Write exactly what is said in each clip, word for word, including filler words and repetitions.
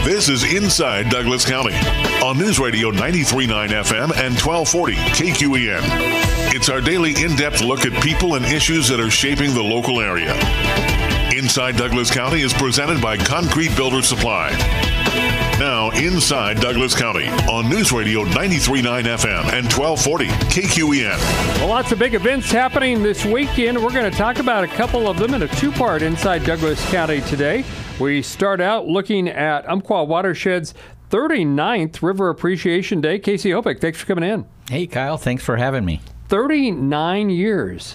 This is Inside Douglas County on News Radio ninety-three point nine F M and twelve forty K Q E N. It's our daily in-depth look at people and issues that are shaping the local area. Inside Douglas County is presented by Concrete Builder Supply. Now, Inside Douglas County on News Radio ninety-three point nine F M and twelve forty K Q E N. Well, lots of big events happening this weekend. We're going to talk about a couple of them in a two-part Inside Douglas County today. We start out looking at Umpqua Watershed's thirty-ninth River Appreciation Day. Casey Hopick, thanks for coming in. Hey, Kyle. Thanks for having me. thirty-nine years.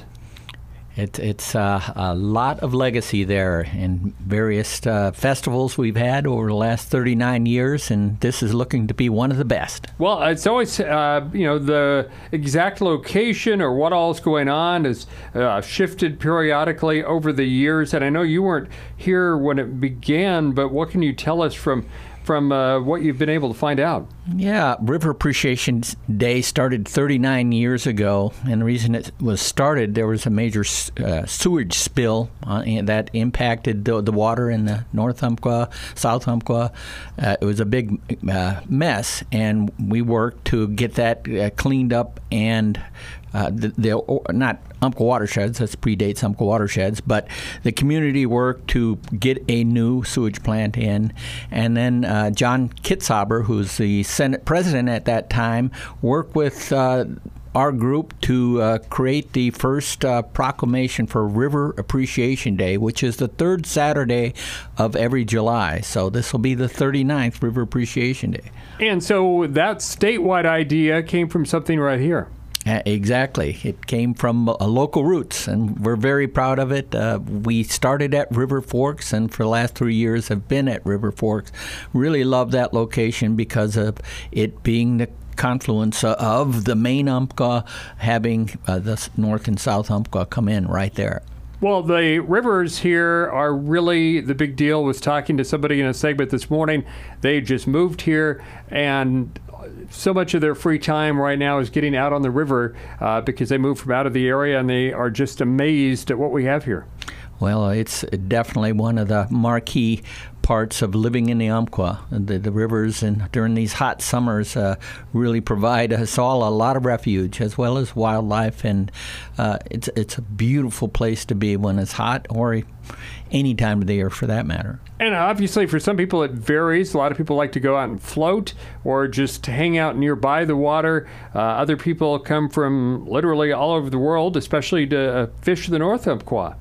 It, it's uh, a lot of legacy there in various uh, festivals we've had over the last thirty-nine years, and this is looking to be one of the best. Well, it's always, uh, you know, the exact location or what all's going on has uh, shifted periodically over the years, and I know you weren't here when it began, but what can you tell us from from uh, what you've been able to find out? Yeah, River Appreciation Day started thirty-nine years ago, and the reason it was started, there was a major uh, sewage spill uh, that impacted the, the water in the North Umpqua, South Umpqua. Uh, it was a big uh, mess, and we worked to get that uh, cleaned up and Uh, the, the not Umpqua Watersheds, that predates Umpqua Watersheds, but the community worked to get a new sewage plant in. And then uh, John Kitzhaber, who's the Senate president at that time, worked with uh, our group to uh, create the first uh, proclamation for River Appreciation Day, which is the third Saturday of every July. So this will be the thirty-ninth River Appreciation Day. And so that statewide idea came from something right here. Uh, exactly. It came from uh, local roots, and we're very proud of it. Uh, we started at River Forks, and for the last three years have been at River Forks. Really love that location because of it being the confluence of the main Umpqua, having uh, the North and South Umpqua come in right there. Well, the rivers here are really the big deal. I was talking to somebody in a segment this morning. They just moved here, and so much of their free time right now is getting out on the river uh, because they moved from out of the area, and they are just amazed at what we have here. Well, it's definitely one of the marquee parts of living in the Umpqua. The, the rivers, and during these hot summers, uh, really provide us all a lot of refuge, as well as wildlife, and uh, it's it's a beautiful place to be when it's hot, or any time of the year for that matter. And obviously for some people it varies. A lot of people like to go out and float or just hang out nearby the water. Uh, other people come from literally all over the world, especially to uh, fish the North Umpqua.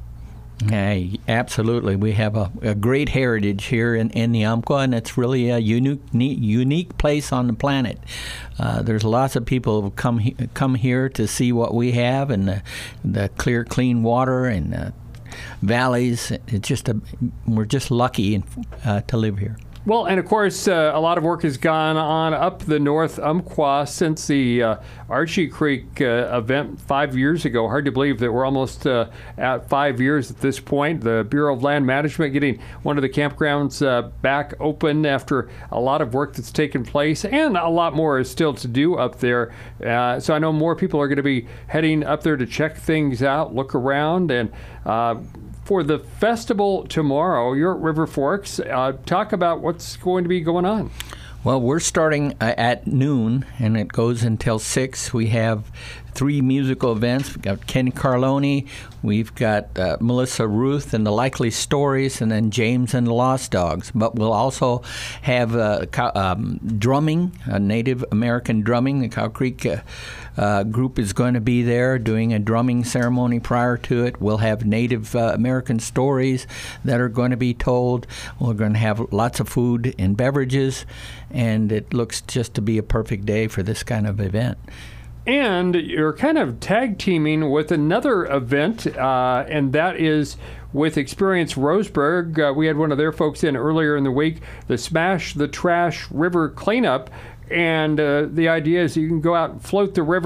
Hey, absolutely. We have a, a great heritage here in, in the Umpqua, and it's really a unique unique place on the planet. Uh, there's lots of people who come he, come here to see what we have, and the, the clear, clean water and the valleys. It's just a, we're just lucky uh, to live here. Well, and of course, uh, a lot of work has gone on up the North Umpqua since the uh, Archie Creek uh, event five years ago. Hard to believe that we're almost uh, at five years at this point. The Bureau of Land Management getting one of the campgrounds uh, back open after a lot of work that's taken place, and a lot more is still to do up there. Uh, so I know more people are going to be heading up there to check things out, look around, and uh, for the festival tomorrow, you're at River Forks. Uh, talk about what's going to be going on. Well, we're starting uh, at noon, and it goes until six. We have three musical events. We've got Ken Carloni, we've got uh, Melissa Ruth and the Likely Stories, and then James and the Lost Dogs. But we'll also have uh, um, drumming, uh, Native American drumming. The Cow Creek uh, uh, group is going to be there doing a drumming ceremony prior to it. We'll have Native uh, American stories that are going to be told. We're going to have lots of food and beverages, and it looks just to be a perfect day for this kind of event. And you're kind of tag teaming with another event, uh, and that is with Experience Roseburg. Uh, we had one of their folks in earlier in the week, the Smash the Trash River Cleanup. And uh, the idea is you can go out and float the river,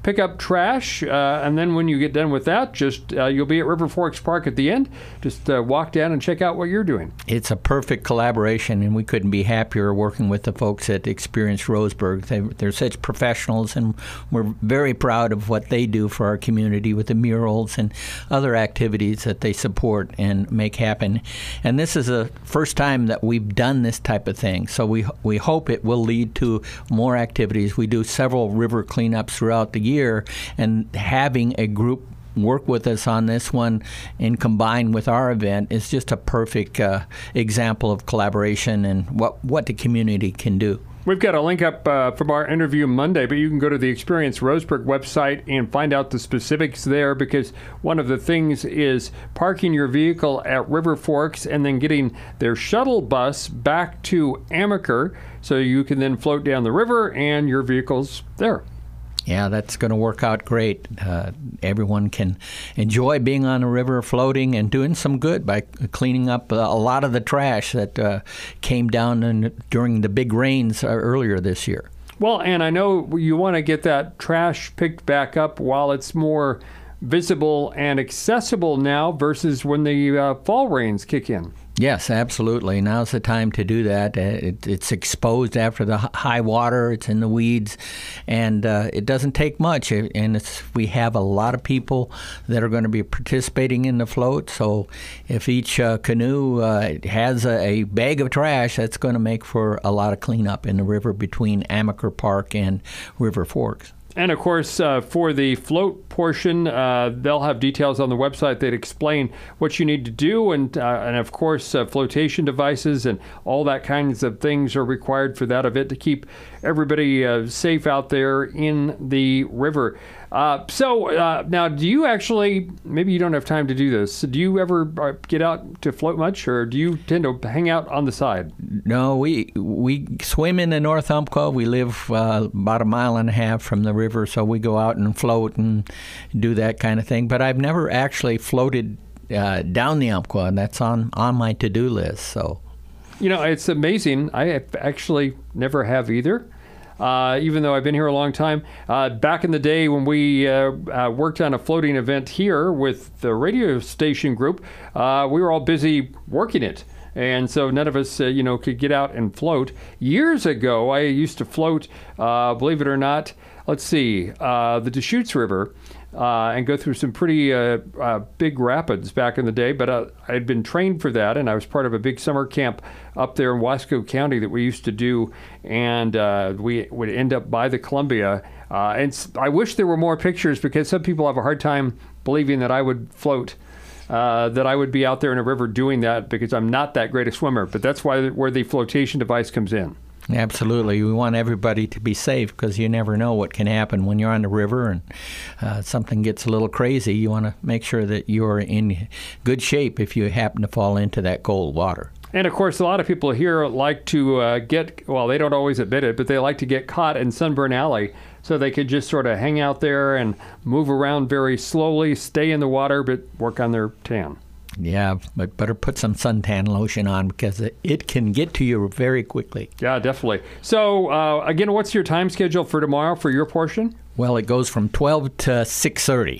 pick up trash, uh, and then when you get done with that, just uh, you'll be at River Forks Park at the end. Just uh, walk down and check out what you're doing. It's a perfect collaboration, and we couldn't be happier working with the folks at Experience Roseburg. They, they're such professionals, and we're very proud of what they do for our community with the murals and other activities that they support and make happen. And this is the first time that we've done this type of thing, so we we hope it will lead to more activities. We do several river cleanups throughout the year, and having a group work with us on this one and combine with our event is just a perfect uh, example of collaboration and what, what the community can do. We've got a link up uh, from our interview Monday, but you can go to the Experience Roseburg website and find out the specifics there, because one of the things is parking your vehicle at River Forks and then getting their shuttle bus back to Amaker so you can then float down the river and your vehicle's there. Yeah, that's going to work out great. Uh, everyone can enjoy being on the river, floating, and doing some good by cleaning up a lot of the trash that uh, came down in, during the big rains uh, earlier this year. Well, and I know you want to get that trash picked back up while it's more visible and accessible now versus when the uh, fall rains kick in. Yes, absolutely. Now's the time to do that. It, it's exposed after the high water. It's in the weeds, and uh, it doesn't take much. And it's, we have a lot of people that are going to be participating in the float. So if each uh, canoe uh, has a, a bag of trash, that's going to make for a lot of cleanup in the river between Amaker Park and River Forks. And, of course, uh, for the float portion, uh, they'll have details on the website that explain what you need to do. And, uh, and of course, uh, flotation devices and all that kinds of things are required for that event to keep everybody uh, safe out there in the river. Uh, so uh, now, do you actually, maybe you don't have time to do this, do you ever get out to float much, or do you tend to hang out on the side? No, we we swim in the North Umpqua. We live uh, about a mile and a half from the river, so we go out and float and do that kind of thing. But I've never actually floated uh, down the Umpqua, and that's on, on my to-do list. So, you know, it's amazing. I actually never have either. Uh, even though I've been here a long time. Uh, back in the day when we uh, uh, worked on a floating event here with the radio station group, uh, we were all busy working it. And so none of us, uh, you know, could get out and float. Years ago, I used to float, uh, believe it or not, let's see, uh, the Deschutes River, uh, and go through some pretty uh, uh, big rapids back in the day. But uh, I had been trained for that, and I was part of a big summer camp up there in Wasco County that we used to do, and uh, we would end up by the Columbia. Uh, and I wish there were more pictures, because some people have a hard time believing that I would float, uh, that I would be out there in a river doing that, because I'm not that great a swimmer. But that's why where the flotation device comes in. Absolutely. We want everybody to be safe, because you never know what can happen when you're on the river and uh, something gets a little crazy. You want to make sure that you're in good shape if you happen to fall into that cold water. And, of course, a lot of people here like to uh, get, well, they don't always admit it, but they like to get caught in Sunburn Alley, so they could just sort of hang out there and move around very slowly, stay in the water, but work on their tan. Yeah, but better put some suntan lotion on, because it, it can get to you very quickly. Yeah, definitely. So, uh, again, what's your time schedule for tomorrow for your portion? Well, it goes from twelve to six thirty.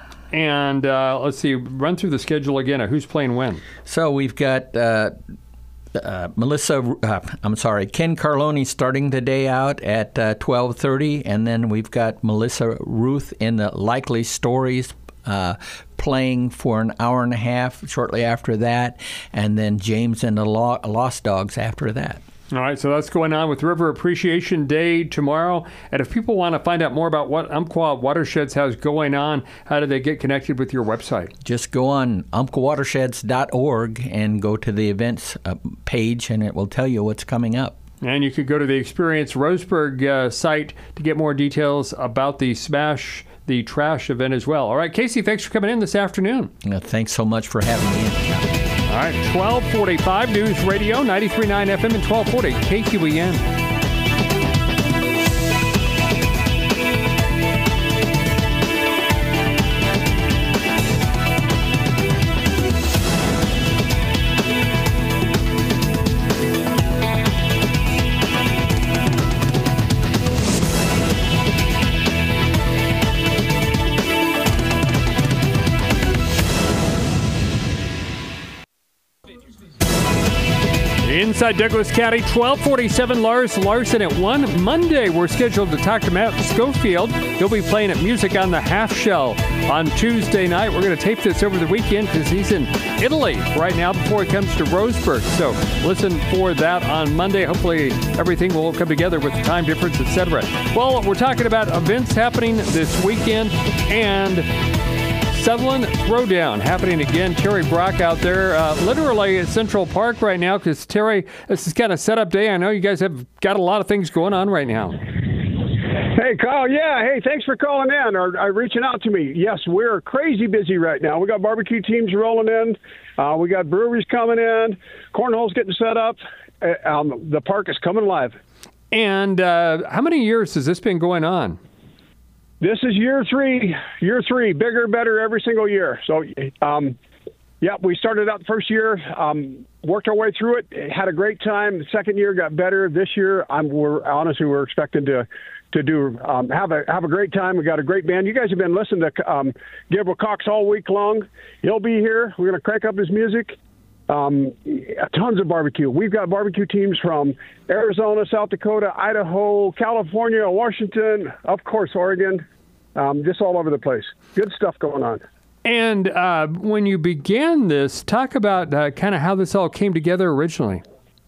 And uh, let's see, run through the schedule again. Who's playing when? So we've got uh, uh, Melissa, uh, I'm sorry, Ken Carloni starting the day out at uh, twelve thirty, and then we've got Melissa Ruth in the Likely Stories uh, playing for an hour and a half shortly after that, and then James and the Lo- Lost Dogs after that. All right, so that's going on with River Appreciation Day tomorrow. And if people want to find out more about what Umpqua Watersheds has going on, how do they get connected with your website? Just go on umpqua watersheds dot org and go to the events uh, page, and it will tell you what's coming up. And you could go to the Experience Roseburg uh, site to get more details about the Smash the Trash event as well. All right, Casey, thanks for coming in this afternoon. Uh, thanks so much for having me in. All right, twelve forty-five News Radio, ninety-three point nine F M and twelve forty K Q E N. Inside Douglas County, twelve forty-seven Lars Larson at one. Monday, we're scheduled to talk to Matt Schofield. He'll be playing at Music on the Half Shell on Tuesday night. We're going to tape this over the weekend because he's in Italy right now before he comes to Roseburg. So listen for that on Monday. Hopefully everything will come together with the time difference, et cetera. Well, we're talking about events happening this weekend and Sutherland Throwdown happening again. Terry Brock out there, uh, literally at Central Park right now, because Terry, this is kind of setup day. I know you guys have got a lot of things going on right now. Hey, Kyle. Yeah. Hey, thanks for calling in or, or reaching out to me. Yes, we're crazy busy right now. We got barbecue teams rolling in. Uh, we got breweries coming in. Cornhole's getting set up. Uh, um, the park is coming live. And uh, how many years has this been going on? This is year three, year three, bigger, better every single year. So, um, yeah, we started out the first year, um, worked our way through it, had a great time. The second year got better. This year, I'm, we're honestly, we're expecting to to do um, have a have a great time. We got a great band. You guys have been listening to um, Gabriel Cox all week long. He'll be here. We're going to crank up his music. Um, tons of barbecue. We've got barbecue teams from Arizona, South Dakota, Idaho, California, Washington, of course, Oregon, um, just all over the place. Good stuff going on. And uh, when you began this, talk about uh, kind of how this all came together originally.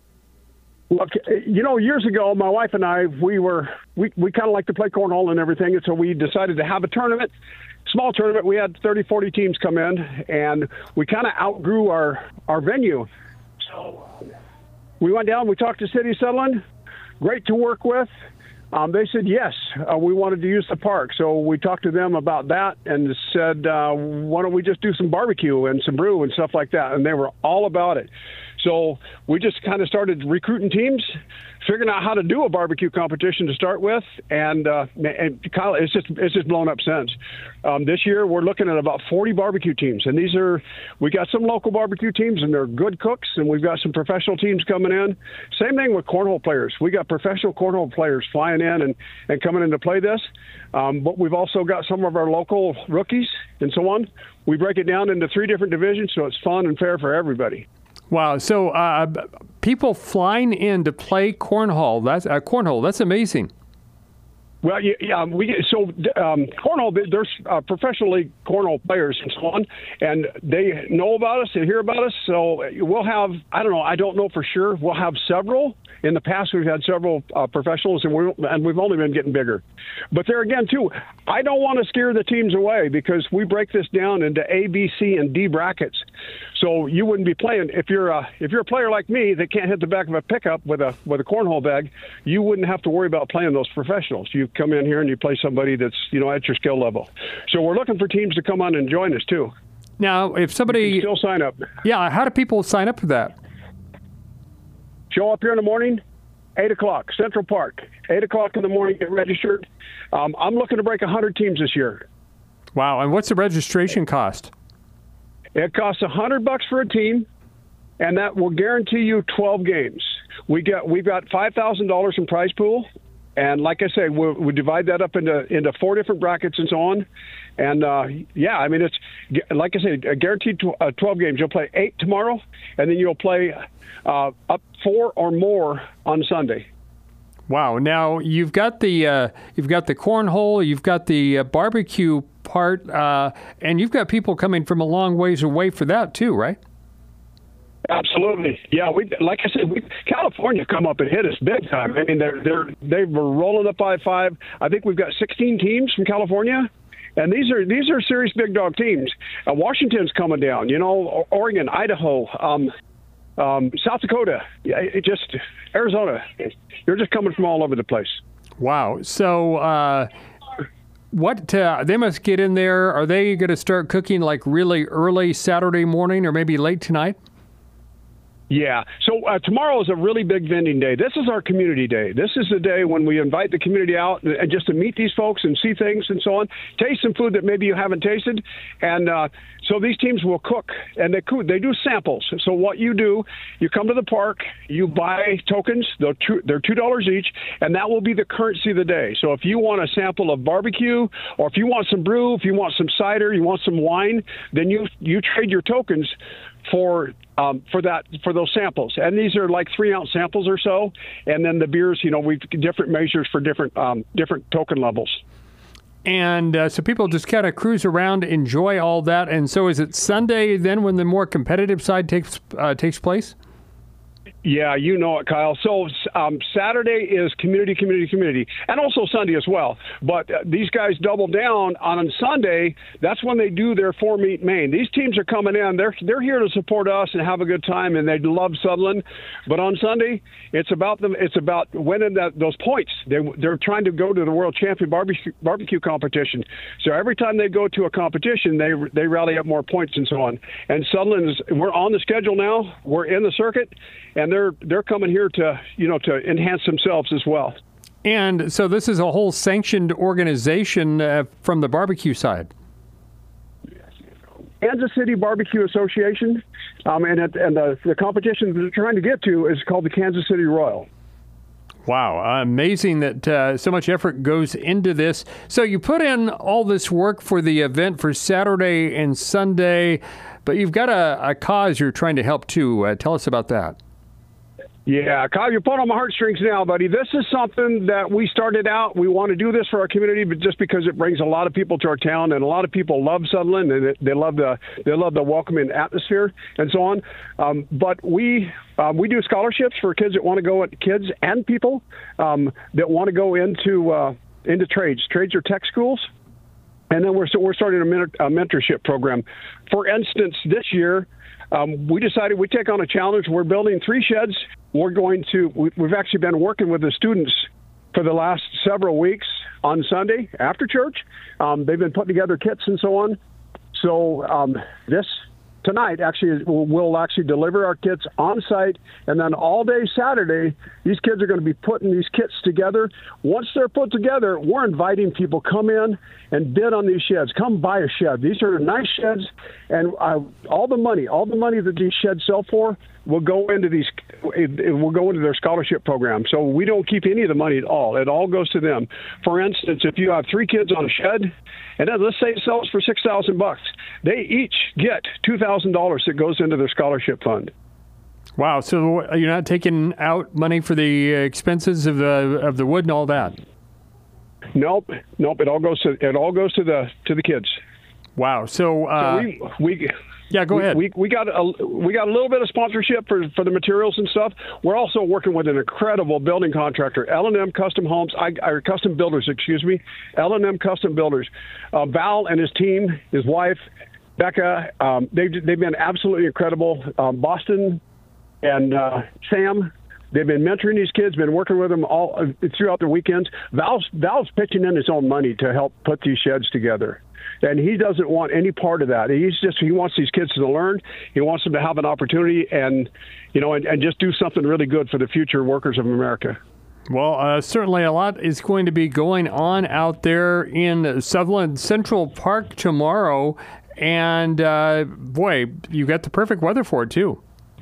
Look, you know, years ago, my wife and I, we were, we, we kind of like to play cornhole and everything, and so we decided to have a tournament. Small tournament. We had thirty, forty teams come in, and we kind of outgrew our, our venue. So we went down, we talked to City Sutherland, great to work with. Um, they said, yes, uh, we wanted to use the park. So we talked to them about that and said, uh, why don't we just do some barbecue and some brew and stuff like that? And they were all about it. So we just kind of started recruiting teams, figuring out how to do a barbecue competition to start with, and uh, and Kyle, it's just it's just blown up since. Um, this year we're looking at about forty barbecue teams, and these are we got some local barbecue teams, and they're good cooks, and we've got some professional teams coming in. Same thing with cornhole players. We got professional cornhole players flying in and, and coming in to play this, um, but we've also got some of our local rookies and so on. We break it down into three different divisions, so it's fun and fair for everybody. Wow! So uh, people flying in to play cornhole. That's uh, cornhole. That's amazing. Well, yeah, yeah we so um, cornhole. There's uh, professional league cornhole players and so on, and they know about us, they hear about us. So we'll have. I don't know. I don't know for sure. We'll have several. In the past, we've had several uh, professionals, and, we're, and we've only been getting bigger. But there again, too, I don't want to scare the teams away because we break this down into A, B, C, and D brackets. So you wouldn't be playing if you're a, if you're a player like me that can't hit the back of a pickup with a with a cornhole bag. You wouldn't have to worry about playing those professionals. You come in here and you play somebody that's you know at your skill level. So we're looking for teams to come on and join us too. Now, if somebody you can still sign up, yeah, how do people sign up for that? Show up here in the morning, eight o'clock, Central Park. Eight o'clock in the morning, get registered. Um, I'm looking to break a hundred teams this year. Wow! And what's the registration cost? It costs a hundred bucks for a team, and that will guarantee you twelve games. We get we've got five thousand dollars in prize pool, and like I say, we we divide that up into into four different brackets and so on. And uh, yeah, I mean it's like I say, guaranteed to, uh, twelve games. You'll play eight tomorrow, and then you'll play uh, up four or more on Sunday. Wow! Now you've got the uh, you've got the cornhole, you've got the uh, barbecue part, uh, and you've got people coming from a long ways away for that too, right? Absolutely, yeah. We like I said, we, California come up and hit us big time. I mean, they're they're they were rolling up by five. I think we've got sixteen teams from California. And these are these are serious big dog teams. Uh, Washington's coming down, you know, Oregon, Idaho, um, um, South Dakota, it just Arizona. You're just coming from all over the place. Wow. So uh, what uh, they must get in there. Are they going to start cooking like really early Saturday morning or maybe late tonight? Yeah. So uh, tomorrow is a really big vending day. This is our community day. This is the day when we invite the community out and, and just to meet these folks and see things and so on. Taste some food that maybe you haven't tasted. And uh, so these teams will cook, and they cook, they do samples. So what you do, you come to the park, you buy tokens. They're two, they're two dollars each, and that will be the currency of the day. So if you want a sample of barbecue, or if you want some brew, if you want some cider, you want some wine, then you you trade your tokens for um, for that for those samples, and these are like three ounce samples or so, and then the beers, you know, we've different measures for different um, different token levels. And uh, so people just kind of cruise around, enjoy all that, and so is it Sunday then when the more competitive side takes uh, takes place? Yeah, you know it, Kyle. So um, Saturday is community, community, community, and also Sunday as well. But uh, these guys double down on Sunday. That's when they do their four meet main. These teams are coming in. They're they're here to support us and have a good time, and they love Sutherland. But on Sunday, it's about them. It's about winning that, those points. They they're trying to go to the World Champion barbecue, barbecue competition. So every time they go to a competition, they they rally up more points and so on. And Sutherland is we're on the schedule now. We're in the circuit. And they're they're coming here to, you know, to enhance themselves as well. And so this is a whole sanctioned organization uh, from the barbecue side. Kansas City Barbecue Association, um, and it, and the, the competition they're trying to get to is called the Kansas City Royal. Wow, amazing that uh, so much effort goes into this. So you put in all this work for the event for Saturday and Sunday, but you've got a, a cause you're trying to help too. Uh, tell us about that. Yeah, Kyle, you're pulling on my heartstrings now, buddy. This is something that we started out. We want to do this for our community, but just because it brings a lot of people to our town, and a lot of people love Sutherland, and it, they love the they love the welcoming atmosphere and so on. Um, but we um, we do scholarships for kids that want to go, kids and people um, that want to go into uh, into trades, trades or tech schools. And then we're we're starting a, mentor, a mentorship program. For instance, this year. Um, we decided we'd take on a challenge. We're building three sheds. We're going to, we, we've actually been working with the students for the last several weeks on Sunday after church. Um, they've been putting together kits and so on. So um, this tonight, actually, we'll actually deliver our kits on site. And then all day Saturday, these kids are going to be putting these kits together. Once they're put together, we're inviting people come in and bid on these sheds. Come buy a shed. These are nice sheds. And uh, all the money, all the money that these sheds sell for will go into these, it, it will go into their scholarship program. So we don't keep any of the money at all. It all goes to them. For instance, if you have three kids on a shed, and then let's say it sells for six thousand bucks, they each get two thousand dollars that goes into their scholarship fund. Wow! So you're not taking out money for the expenses of the of the wood and all that? Nope, nope. It all goes to it all goes to the to the kids. Wow! So, uh, so we, we yeah, go we, ahead. We we got a we got a little bit of sponsorship for, for the materials and stuff. We're also working with an incredible building contractor, L and M Custom Homes, I, or Custom Builders, excuse me, L and M Custom Builders. Uh, Val and his team, his wife, Becca, um, they've they've been absolutely incredible. Um, Boston and uh, Sam. They've been mentoring these kids, been working with them all uh, throughout the weekends. Val's, Val's pitching in his own money to help put these sheds together. And he doesn't want any part of that. He's just, he wants these kids to learn. He wants them to have an opportunity and, you know, and, and just do something really good for the future workers of America. Well, uh, certainly a lot is going to be going on out there in Sutherland Central Park tomorrow. And, uh, boy, you got the perfect weather for it, too.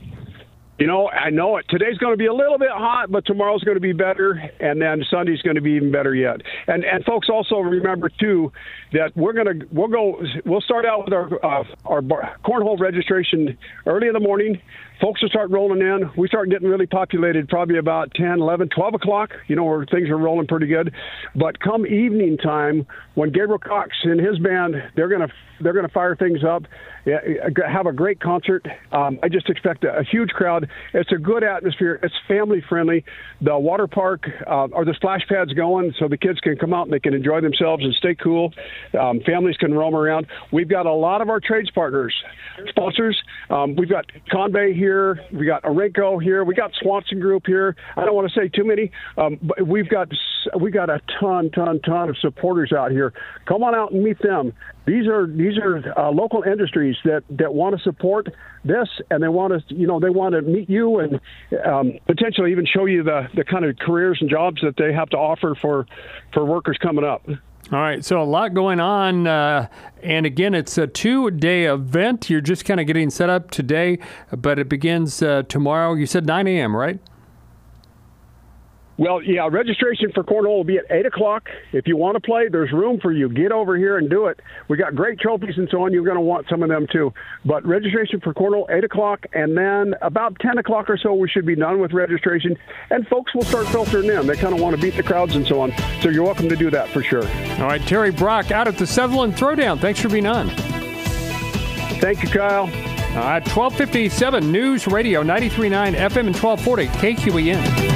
You know, I know it. Today's going to be a little bit hot, but tomorrow's going to be better, and then Sunday's going to be even better yet. And and folks also remember too that we're going to we'll go we'll start out with our uh, our bar, cornhole registration early in the morning. Folks will start rolling in. We start getting really populated probably about ten, eleven, twelve o'clock, you know, where things are rolling pretty good. But come evening time, when Gabriel Cox and his band, they're going to they're going to fire things up, have a great concert. Um, I just expect a, a huge crowd. It's a good atmosphere. It's family friendly. The water park uh, or the splash pads going so the kids can come out and they can enjoy themselves and stay cool. Um, families can roam around. We've got a lot of our trades partners, sponsors. Um, we've got Convey here. We got Orenco here. We got Swanson Group here. I don't want to say too many, um, but we've got we got a ton, ton, ton of supporters out here. Come on out and meet them. These are these are uh, local industries that, that want to support this, and they want to you know they want to meet you and um, potentially even show you the, the kind of careers and jobs that they have to offer for for workers coming up. All right, so a lot going on, uh, and again, it's a two-day event. You're just kind of getting set up today, but it begins uh, tomorrow. You said nine a.m., right? Well, yeah, registration for cornhole will be at eight o'clock. If you want to play, there's room for you. Get over here and do it. We got great trophies and so on. You're going to want some of them, too. But registration for cornhole, eight o'clock, and then about ten o'clock or so, we should be done with registration, and folks will start filtering in. They kind of want to beat the crowds and so on. So you're welcome to do that for sure. All right, Terry Brock out at the Sutherland Throwdown. Thanks for being on. Thank you, Kyle. All right, twelve fifty-seven News Radio, ninety-three point nine F M and twelve forty K Q E N.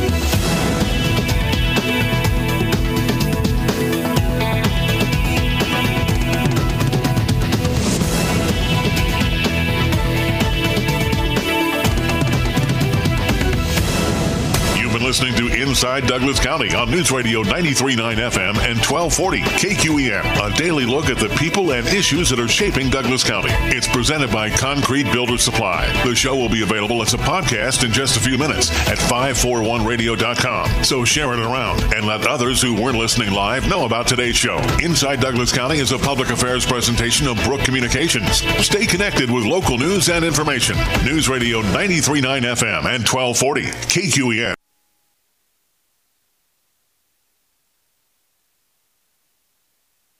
Listening to Inside Douglas County on News Radio ninety-three point nine F M and twelve forty K Q E N. A daily look at the people and issues that are shaping Douglas County. It's presented by Concrete Builder Supply. The show will be available as a podcast in just a few minutes at five forty-one radio dot com. So share it around and let others who weren't listening live know about today's show. Inside Douglas County is a public affairs presentation of Brook Communications. Stay connected with local news and information. News Radio ninety-three point nine F M and twelve forty K Q E N.